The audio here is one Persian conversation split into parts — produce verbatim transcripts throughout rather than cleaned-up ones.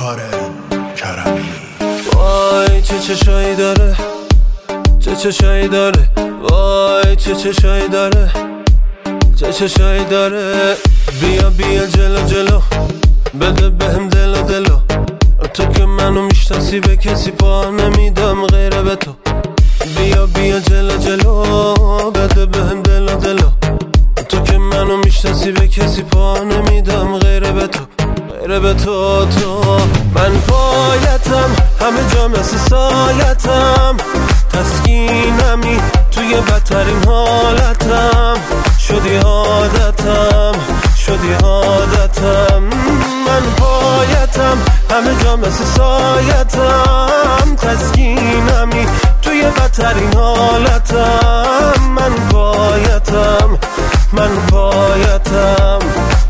کارن کرمی. وای چه چشایی داره، چه چشایی داره، وای چه چشایی داره، چه چشایی داره. بیا بیا جلو جلو، بده بهم دلو دلو. تو که منو میشناسی به کسی پا نمیدم غیر به تو. بیا بیا جلو جلو، بده بهم دلو دلو. تو که منو میشناسی به کسی پا نمیدم غیر به تو، غیر به تو. تو من پایتم، همه جا مثل سایتم، تسکینمی توی بدترین حالتم. شدی عادتم، شدی عادتم. من پایتم، همه جا مثل سایتم، تسکینمی توی بدترین حالتم. من پایتم، من پایتم.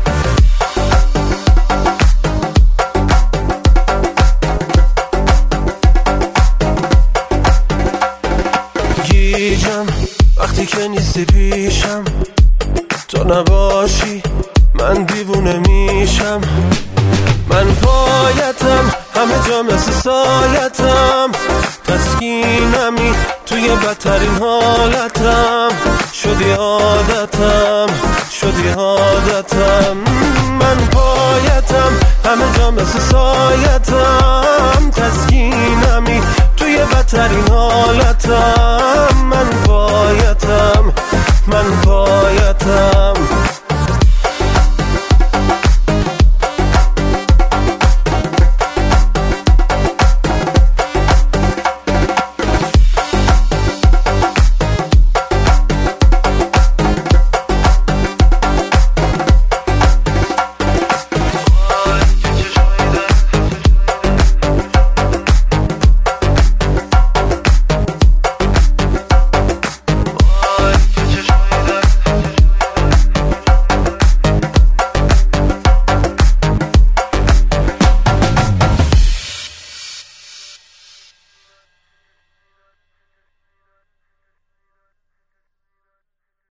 گیجم وقتی که نیستی پیشم، تو نباشی من دیوونه میشم. من پایتم، همه جا مثل سایتم، تسکینمی توی بدترین حالتم. شدی عادتم، شدی عادتم. من پایتم، همه جا مثل سایتم، تسکینمی توی بدترین حالتم. من